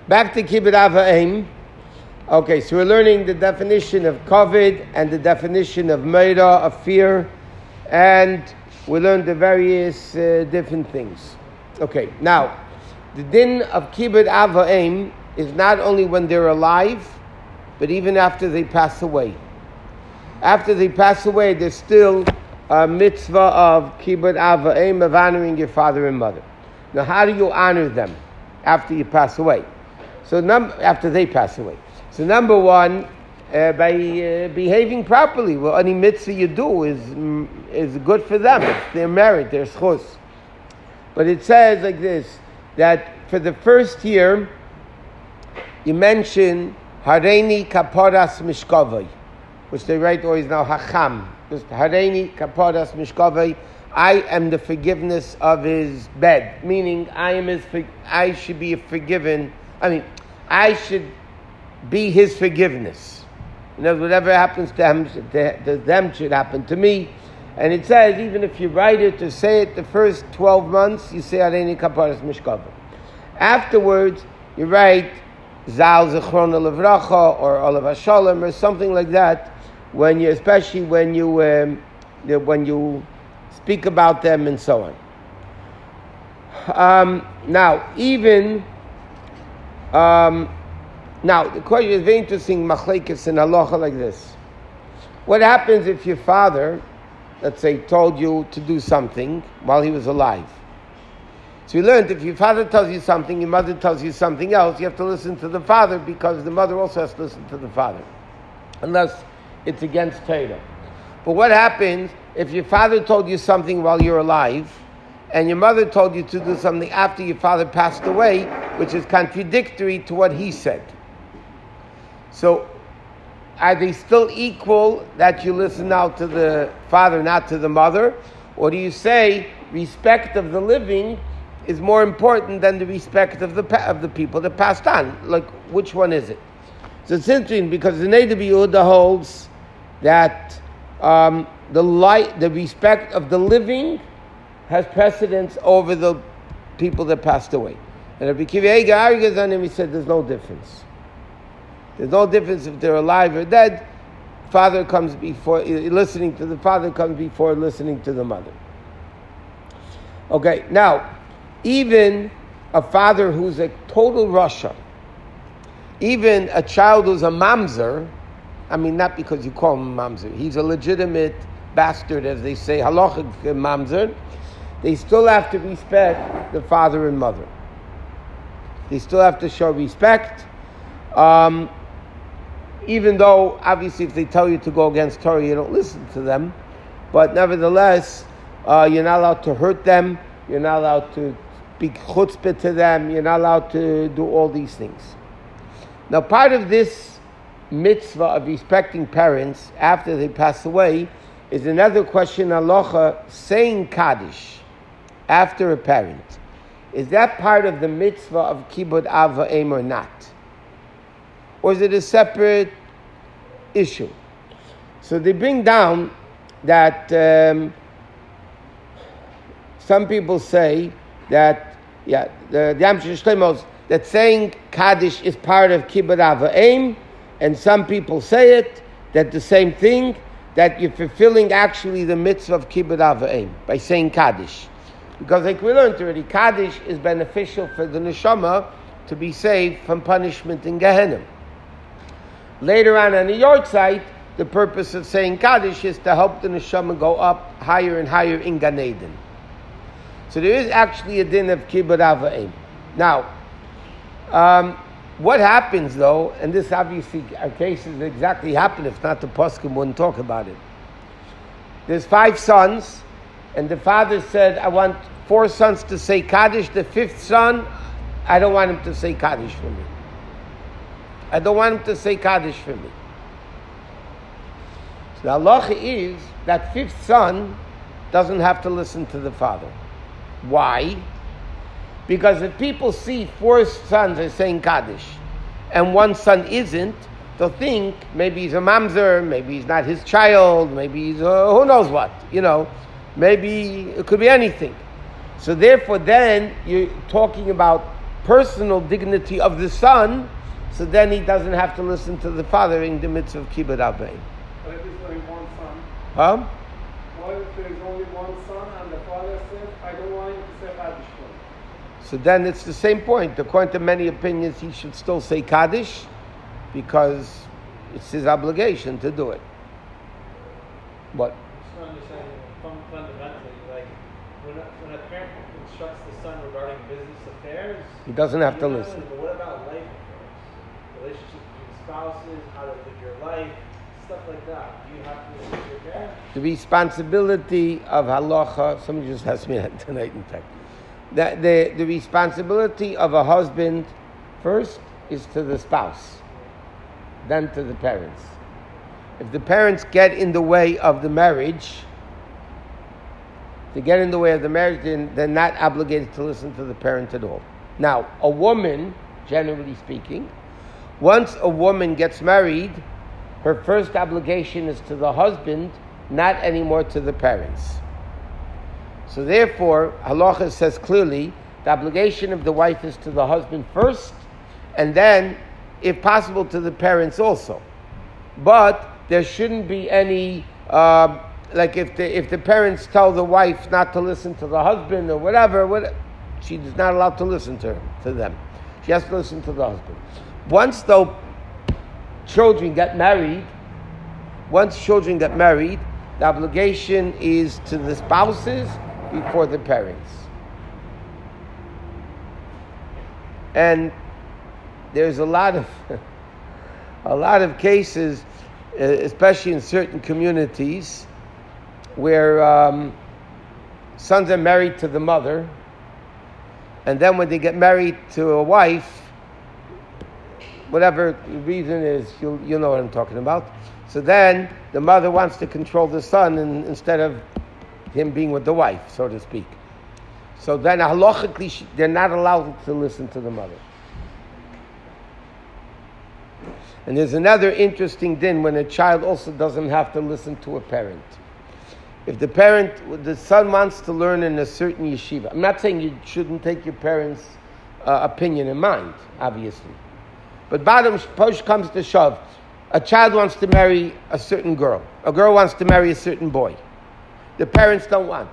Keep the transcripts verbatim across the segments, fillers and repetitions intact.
Back to Kibbud Av V'Em. Okay, so we're learning the definition of COVID and the definition of Meira, of fear, and we learned the various uh, different things. Okay, now, the din of Kibbud Av V'Em is not only when they're alive, but even after they pass away. After they pass away, there's still a mitzvah of Kibbud Av V'Em, of honoring your father and mother. Now, how do you honor them after you pass away? So, num- after they pass away. So, number one, uh, by uh, behaving properly. Well, any mitzvah you do is is good for them. It's their merit, their schus. But it says like this, that for the first year, you mention Hareini Kaporas Mishkavai, which they write always now Hacham. Just Hareini Kaporas Mishkavai. I am the forgiveness of his bed, meaning I am his. I should be forgiven. I mean, I should be his forgiveness. You know, whatever happens to them, to them should happen to me. And it says, even if you write it to say it the first twelve months, you say Hareini Kaporas Mishkavai. Afterwards, you write Zal Zechrona Levracha or Olav Hashalom or something like that. When you, especially when you, um, when you speak about them and so on. Um, now, even um, now the question is very interesting. Machlekes in halacha like this: what happens if your father, let's say, told you to do something while he was alive? So we learned if your father tells you something, your mother tells you something else, you have to listen to the father because the mother also has to listen to the father, unless it's against Torah. But what happens if your father told you something while you're alive, and your mother told you to do something after your father passed away, which is contradictory to what he said? So, are they still equal that you listen now to the father, not to the mother? Or do you say respect of the living is more important than the respect of the of the people that passed on? Like, which one is it? So it's interesting because the Neder Yehuda holds that um, the light, the respect of the living has precedence over the people that passed away. And Rabbi Akiva Eiger argues on him, he said there's no difference. There's no difference if they're alive or dead. Father comes before, listening to the father comes before listening to the mother. Okay, now, even a father who's a total Rasha, even a child who's a mamzer, I mean, not because you call him a mamzer, he's a legitimate bastard, as they say, halachic mamzer, they still have to respect the father and mother. They still have to show respect, um, even though, obviously, if they tell you to go against Torah, you don't listen to them, but nevertheless, uh, you're not allowed to hurt them, you're not allowed to speak chutzpah to them, you're not allowed to do all these things. Now, part of this mitzvah of respecting parents after they pass away is another question, halacha, saying Kaddish after a parent. Is that part of the mitzvah of Kibbud Av V'Em or not? Or is it a separate issue? So they bring down that um, some people say that, yeah, the Yam Shlemos, that saying Kaddish is part of Kibbud Av V'Em, and some people say it, that the same thing, that you're fulfilling actually the mitzvah of Kibbud Av V'Em by saying Kaddish. Because like we learned already, Kaddish is beneficial for the neshama to be saved from punishment in Gehenna. Later on on the yard site, the purpose of saying Kaddish is to help the neshama go up higher and higher in Gan Eden. So there is actually a din of Kibbud Av V'Em. Now, um, what happens though, and this obviously, our cases exactly happen, if not the poskim wouldn't talk about it. There's five sons, and the father said, I want four sons to say Kaddish. The fifth son, I don't want him to say Kaddish for me. I don't want him to say Kaddish for me. So the halacha is that fifth son doesn't have to listen to the father. Why? Because if people see four sons are saying Kaddish and one son isn't, they'll think maybe he's a mamzer, maybe he's not his child, maybe he's a, who knows what, you know, maybe it could be anything. So therefore then you're talking about personal dignity of the son, so then he doesn't have to listen to the father in the midst of kibbud av v'em. But if there's only one son, Huh? what if there's only one son and the father says, I don't want him to say Kaddish for me? So then it's the same point. According to many opinions, he should still say Kaddish because it's his obligation to do it. What? Just understanding fun- fundamentally, like when a, when a parent instructs the son regarding business affairs, He doesn't have to you know, listen. But what about life affairs? Relationships between spouses, how to live your life, stuff like that. Do you have to listen to your parents? The responsibility of halacha, somebody just asked me that tonight in fact. The, the, the responsibility of a husband first is to the spouse, then to the parents. If the parents get in the way of the marriage, to get in the way of the marriage, then they're not obligated to listen to the parent at all. Now, a woman, generally speaking, once a woman gets married, her first obligation is to the husband, not anymore to the parents. So therefore, halacha says clearly, the obligation of the wife is to the husband first, and then, if possible, to the parents also. But there shouldn't be any, uh, like if the if the parents tell the wife not to listen to the husband or whatever, what, she's not allowed to listen to him, to them. She has to listen to the husband. Once though children get married, once children get married, the obligation is to the spouses before the parents. And there's a lot of a lot of cases, uh, especially in certain communities, where um, sons are married to the mother, and then when they get married to a wife, whatever the reason is, you'll, you'll know what I'm talking about. So then the mother wants to control the son and, instead of him being with the wife, so to speak. So then halachically, they're not allowed to listen to the mother. And there's another interesting din when a child also doesn't have to listen to a parent. If the parent, the son wants to learn in a certain yeshiva, I'm not saying you shouldn't take your parents' uh, opinion in mind, obviously. But bottom push comes to shove. A child wants to marry a certain girl. A girl wants to marry a certain boy. The parents don't want.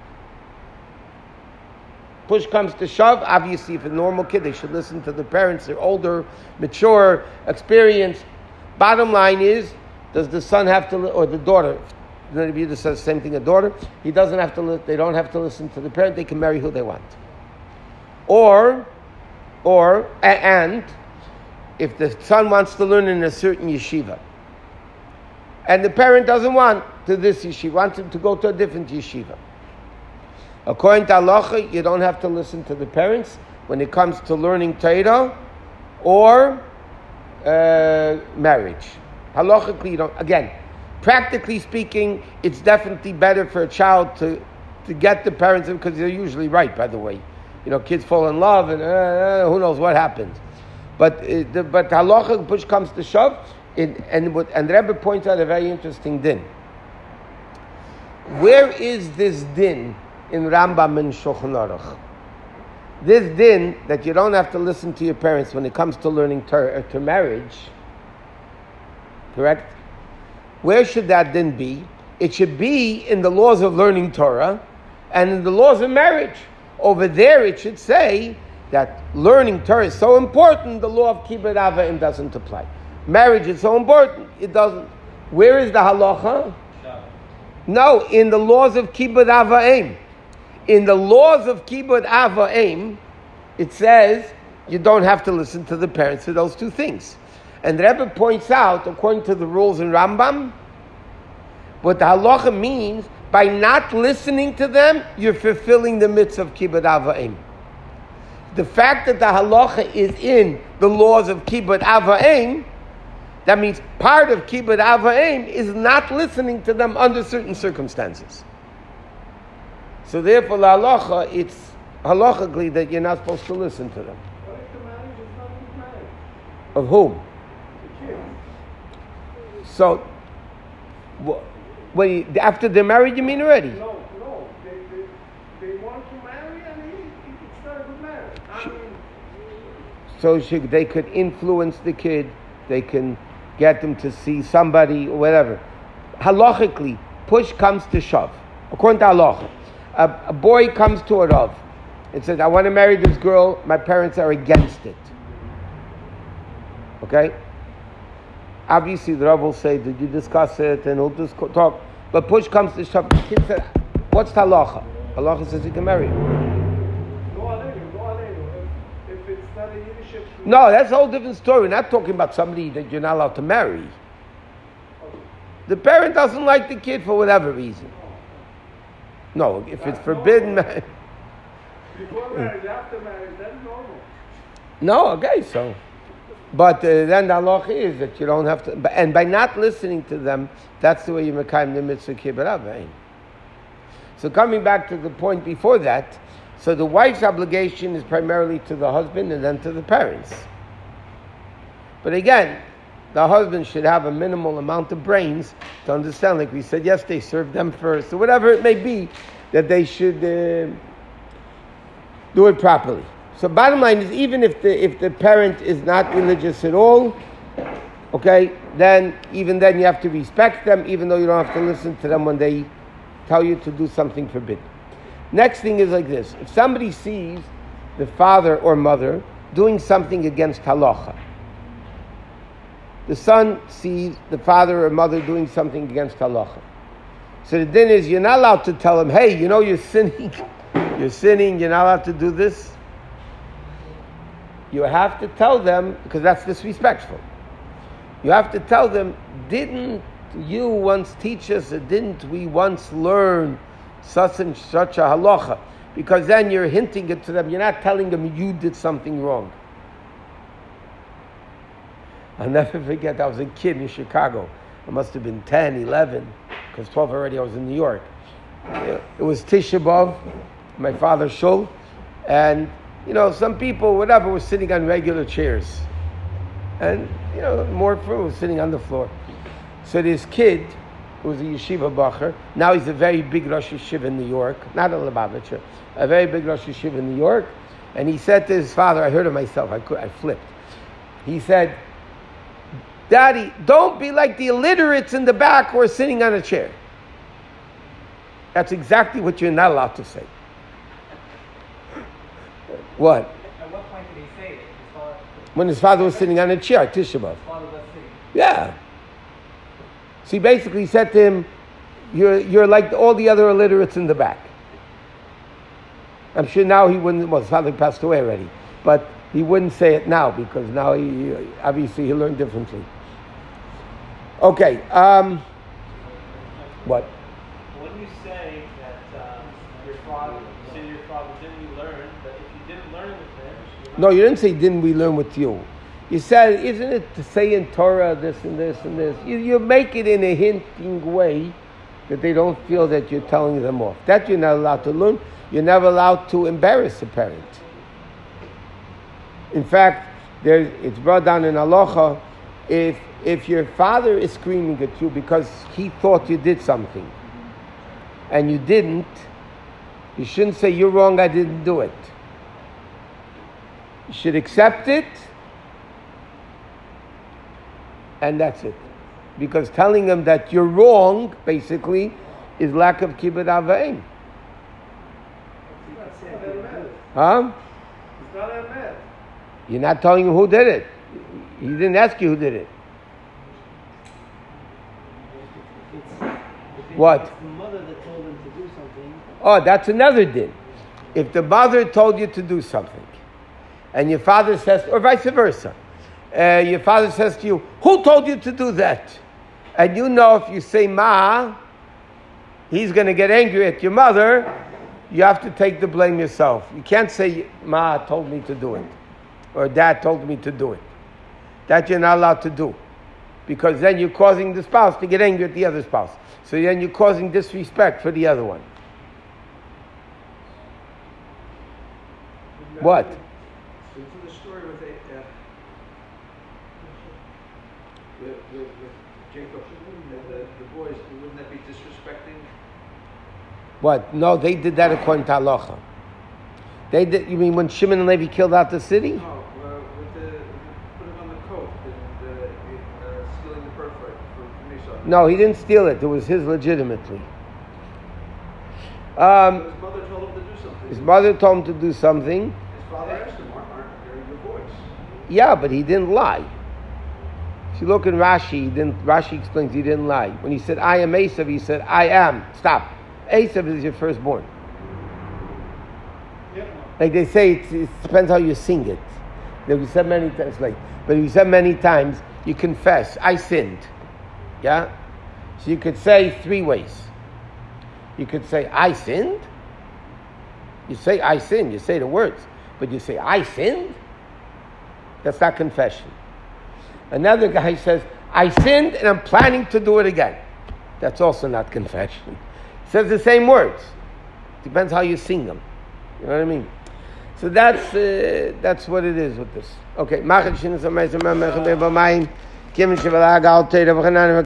Push comes to shove. Obviously, if a normal kid, they should listen to the parents. They're older, mature, experienced. Bottom line is, does the son have to, or the daughter, the Rebbe says the same thing, a daughter, he doesn't have to, they don't have to listen to the parent. They can marry who they want. Or, or, and, if the son wants to learn in a certain yeshiva, and the parent doesn't want to this yeshiva, wants him to go to a different yeshiva. According to halacha, you don't have to listen to the parents when it comes to learning Torah or uh, marriage. Halachically, you don't. Again, practically speaking, it's definitely better for a child to to get the parents, because they're usually right. By the way, you know, kids fall in love, and uh, who knows what happens. But uh, the, but halacha, push comes to shove, it, and what, and the Rebbe points out a very interesting din. Where is this din in Rambam and Shulchan Aruch? This din that you don't have to listen to your parents when it comes to learning Torah, to marriage, correct? Where should that din be? It should be in the laws of learning Torah and in the laws of marriage. Over there it should say that learning Torah is so important, the law of kibbud av v'em doesn't apply. Marriage is so important, it doesn't. Where is the halacha? No, no, in the laws of kibbud av v'em. In the laws of kibbud av v'em, it says you don't have to listen to the parents for those two things. And the Rebbe points out, according to the rules in Rambam, what the halacha means, by not listening to them, you're fulfilling the mitzvah of kibbud av v'em. The fact that the halacha is in the laws of kibbud av v'em, that means part of kibbud av v'em is not listening to them under certain circumstances. So therefore, la halacha, it's halachically that you're not supposed to listen to them. What if the marriage is not good marriage? Of whom? The kids. So, wh- wait, after they're married, you mean already? No, no. They, they, they want to marry and he, it's not a good marriage. I mean, So she, they could influence the kid, they can get them to see somebody or whatever. Halachically, push comes to shove. According to halacha, a, a boy comes to a Rav and says, I want to marry this girl, my parents are against it. Okay? Obviously the Rav will say, did you discuss it? And he'll just talk. But push comes to shove. The kid said, what's the halacha? Halacha says you can marry her. No aleinu, no aleinu. If, if it's not a Yiddish... No, that's a whole different story. We're not talking about somebody that you're not allowed to marry. The parent doesn't like the kid for whatever reason. No, if it's forbidden... Before marriage, after marriage, that's normal. No, okay, so... But uh, then the halacha is that you don't have to... And by not listening to them, that's the way you mekayim the mitzvah kibbut avein. So coming back to the point before that, so the wife's obligation is primarily to the husband and then to the parents. But again, the husband should have a minimal amount of brains to understand, like we said yesterday, serve them first, or whatever it may be, that they should uh, do it properly. So bottom line is, even if the if the parent is not religious at all, okay, then even then you have to respect them, even though you don't have to listen to them when they tell you to do something forbidden. Next thing is like this. If somebody sees the father or mother doing something against halacha, the son sees the father or mother doing something against halacha. So the din is, you're not allowed to tell him, hey, you know you're sinning, you're sinning, you're not allowed to do this. You have to tell them, because that's disrespectful. You have to tell them, didn't you once teach us, or didn't we once learn such and such a halacha? Because then you're hinting it to them, you're not telling them you did something wrong. I'll never forget, I was a kid in Chicago. I must have been ten, eleven, because twelve already I was in New York. It was Tisha B'Av, my father's shul, and you know, some people, whatever, were sitting on regular chairs. And, you know, more for was sitting on the floor. So this kid, who was a yeshiva bacher, now he's a very big Rosh Yeshiva in New York, not a Lubavitcher, a very big Rosh Yeshiva in New York, and he said to his father, I heard it myself, I could, I flipped. He said, Daddy, don't be like the illiterates in the back who are sitting on a chair. That's exactly what you're not allowed to say. What? At what point did he say it? His father, when his father was sitting on a chair, Tisha B'Av. his father was sitting. Yeah. So he basically said to him, you're, you're like all the other illiterates in the back. I'm sure now he wouldn't, well, his father passed away already, but he wouldn't say it now because now he, obviously he learned differently. Okay, um, what? When you say that uh, your father, you say to your father, didn't you learn? But if you didn't learn with him, you're not- No, you didn't say, didn't we learn with you? You said, isn't it to say in Torah this and this and this? You, you make it in a hinting way that they don't feel that you're telling them off. That you're not allowed to learn. You're never allowed to embarrass a parent. In fact, there's, it's brought down in halacha, if if your father is screaming at you because he thought you did something and you didn't, you shouldn't say, you're wrong, I didn't do it. You should accept it, and that's it. Because telling him that you're wrong, basically, is lack of kibbut avein. Huh? It's not a man. You're not telling him who did it. He didn't ask you who did it. What? It's the mother that told him to do something. Oh, that's another din. If the mother told you to do something, and your father says, or vice versa, uh, your father says to you, who told you to do that? And you know if you say ma, he's going to get angry at your mother, you have to take the blame yourself. You can't say, ma told me to do it, or dad told me to do it. That you're not allowed to do. Because then you're causing the spouse to get angry at the other spouse. So then you're causing disrespect for the other one. What? So to the story with, uh, with, with, with Jacob and the, the boys, wouldn't that be disrespecting? What? No, they did that according to halacha. They did. You mean when Shimon and Levi killed out the city? No, uh, with the, putting on the coat and uh, uh, stealing the birthright for Nissan? No, he didn't steal it. It was his legitimately. So Um, his mother told him to do something. his mother told him to do something. His father asked him, aren't aren't they your boys? Yeah, but he didn't lie. If you look in Rashi, he didn't, Rashi explains he didn't lie. When he said, I am Esav, he said, I am. Stop. Esav is your firstborn. Yeah. Like they say, it's, it depends how you sing it. Like we said many times, like, but you said many times, you confess, I sinned. Yeah? So you could say three ways. You could say, I sinned. You say, I sinned. You say the words. But you say, I sinned? That's not confession. Another guy says, I sinned and I'm planning to do it again. That's also not confession. He says the same words. Depends how you sing them. You know what I mean? So that's uh, that's what it is with this. Okay.